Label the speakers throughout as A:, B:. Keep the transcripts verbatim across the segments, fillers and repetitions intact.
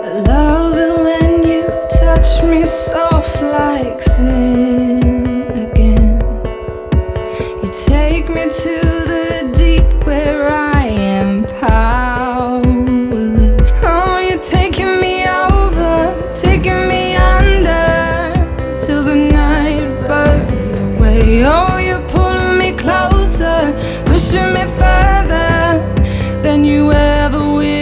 A: Love it when you touch me soft like sin again. You take me to the deep where I am powerless. Oh, you're taking me over, taking me under, till the night burns away. Oh, you're pulling me closer, pushing me further than you ever will.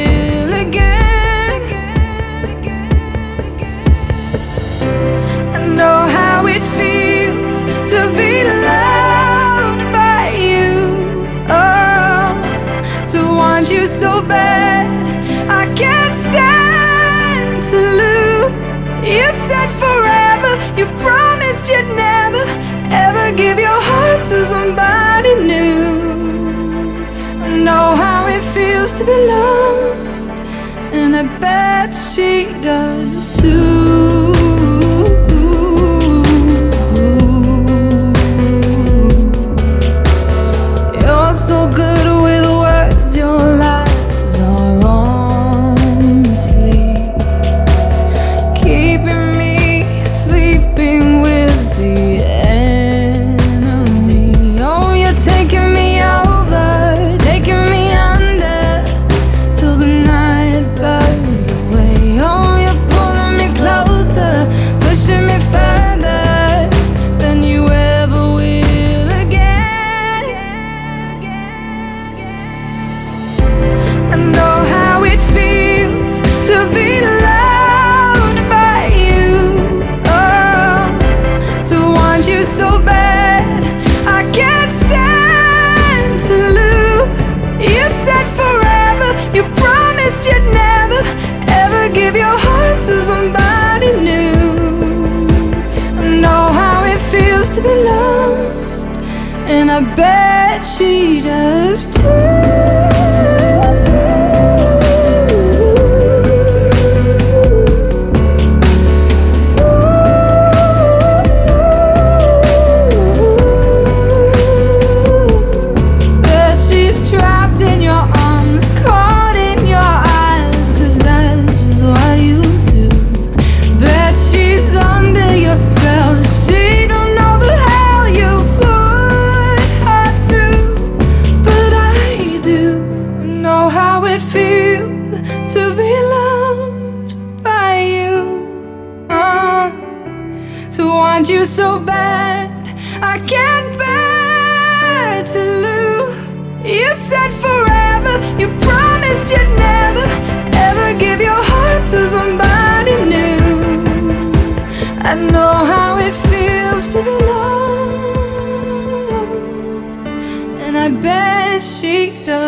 A: Know how it feels to be loved by you. Oh, to want you so bad I can't stand to lose. You said forever, you promised you'd never ever give your heart to somebody new. I know how it feels to be loved, and I bet she does too. So good with words, your lies are honestly keeping me sleeping with the enemy. Oh, you're taking me over, taking me under, till the night burns away. Oh, you're pulling me closer, pushing me further than you ever will. I know how it feels to be loved by you. Oh, to want you so bad I can't stand to lose. You said forever, you promised you'd never ever give your heart to somebody new. I know how it feels to be loved, and I bet she does too. To be loved by you, uh, to want you so bad I can't bear to lose. You said forever, you promised you'd never ever give your heart to somebody new. I know how it feels to be loved, and I bet she does.